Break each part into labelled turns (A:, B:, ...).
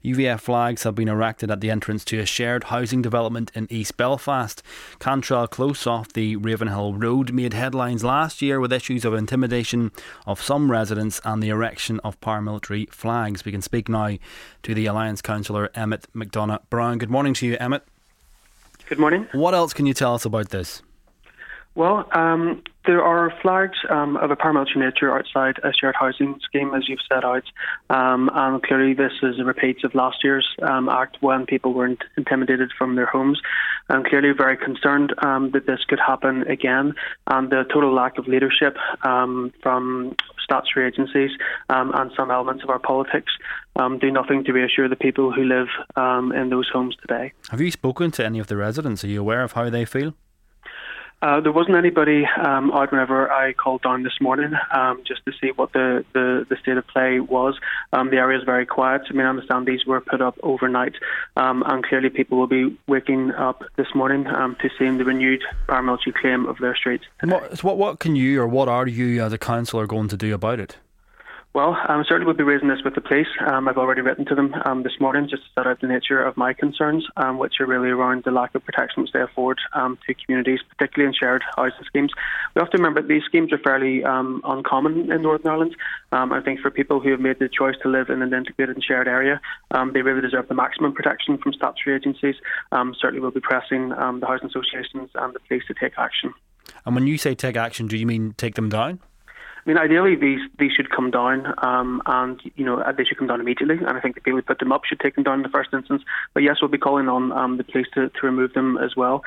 A: UVF flags have been erected at the entrance to a shared housing development in East Belfast. Cantrell Close off the Ravenhill Road made headlines last year with issues of intimidation of some residents and the erection of paramilitary flags. We can speak now to the Alliance councillor Emmett McDonagh Brown. Good morning to you, Emmett.
B: Good morning.
A: What else can you tell us about this?
B: Well, there are flags of a paramilitary nature outside a shared housing scheme, as you've set out, and clearly this is a repeat of last year's act when people were intimidated from their homes, and clearly very concerned that this could happen again, and the total lack of leadership from statutory agencies and some elements of our politics do nothing to reassure the people who live in those homes today.
A: Have you spoken to any of the residents? Are you aware of how they feel?
B: There wasn't anybody out whenever I called down this morning just to see what the state of play was. The area is very quiet. I understand these were put up overnight, and clearly people will be waking up this morning to seeing the renewed paramilitary claim of their streets.
A: What can you, or what are you as a councillor going to do about it?
B: Well, certainly we'll be raising this with the police. I've already written to them this morning just to set out the nature of my concerns, which are really around the lack of protection which they afford to communities, particularly in shared housing schemes. We have to remember these schemes are fairly uncommon in Northern Ireland. I think for people who have made the choice to live in an integrated and shared area, they really deserve the maximum protection from statutory agencies. Certainly we'll be pressing the housing associations and the police to take action.
A: And when you say take action, do you mean take them down?
B: Ideally, these should come down, and they should come down immediately. And I think the people who put them up should take them down in the first instance. But yes, we'll be calling on the police to remove them as well.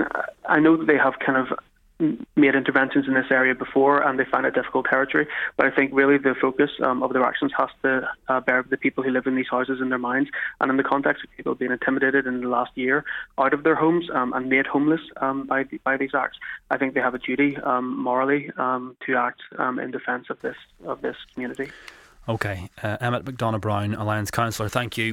B: I know that they have kind of made interventions in this area before, and they find it difficult territory. But I think really the focus of their actions has to bear the people who live in these houses in their minds. And in the context of people being intimidated in the last year out of their homes and made homeless by these acts, I think they have a duty morally to act in defence of this community.
A: Okay, Emmett McDonagh Brown, Alliance councillor, thank you.